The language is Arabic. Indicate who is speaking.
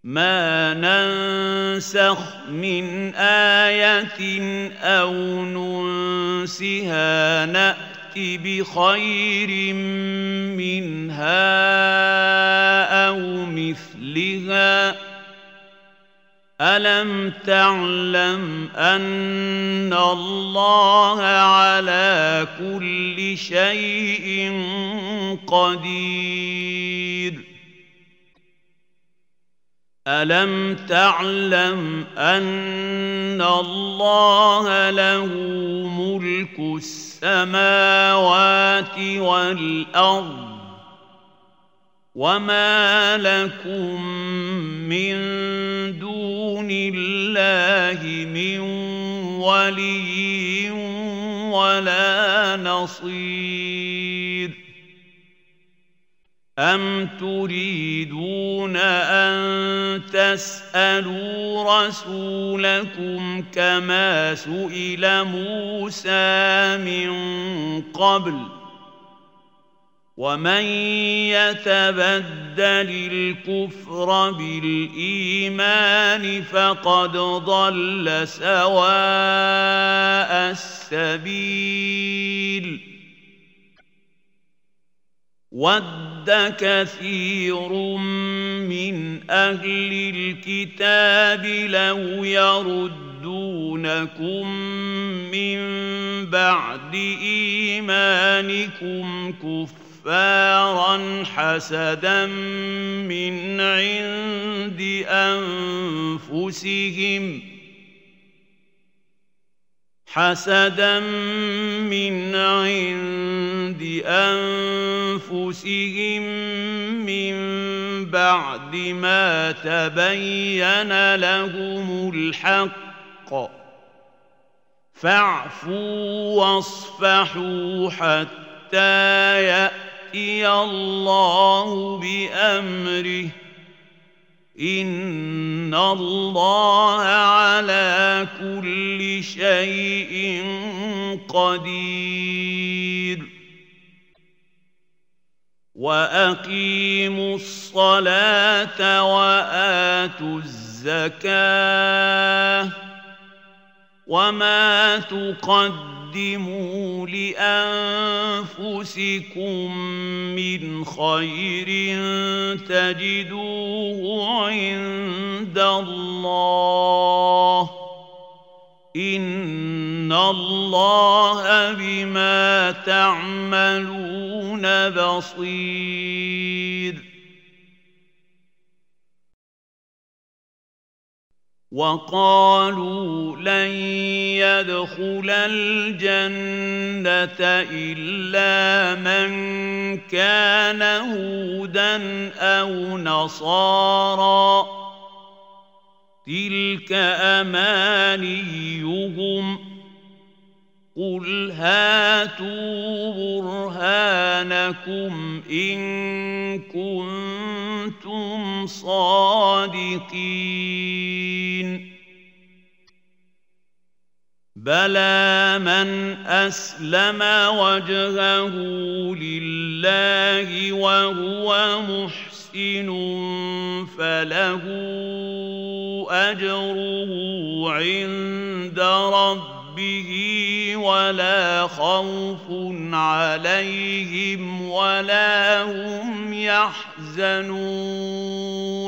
Speaker 1: ما ننسخ من آية أو ننسها نأت بخير منها أو مثلها ألم تعلم أن الله على كل شيء قدير ألم تعلم أن الله له ملك السماوات والأرض وما لكم من دون الله من ولي ولا نصير أم تريدون أن تسألوا رسولكم كما سئل موسى من قبل ومن يتبدل الكفر بالإيمان فقد ضل سواء السبيل ود كثير من أهل الكتاب لو يردونكم من بعد إيمانكم كفارا حسدا من عند أنفسهم من بعد ما تبين لهم الحق فاعفوا واصفحوا حتى يأتي الله بأمره إن الله على كل شيء قدير وأقيموا الصلاة وآتوا الزكاة وما تقدموا لأنفسكم من خير تجدوه عند الله إن الله بما تعملون بصير وقالوا لن يدخل الجنة إلا من كان هودا أو نصارى تلك أمانيهم قل هاتوا برهانكم إن كنتم صادقين بلى من أسلم وجهه لله وهو محسن فله أجره عند ربه ولا خوف عليهم ولا هم يحزنون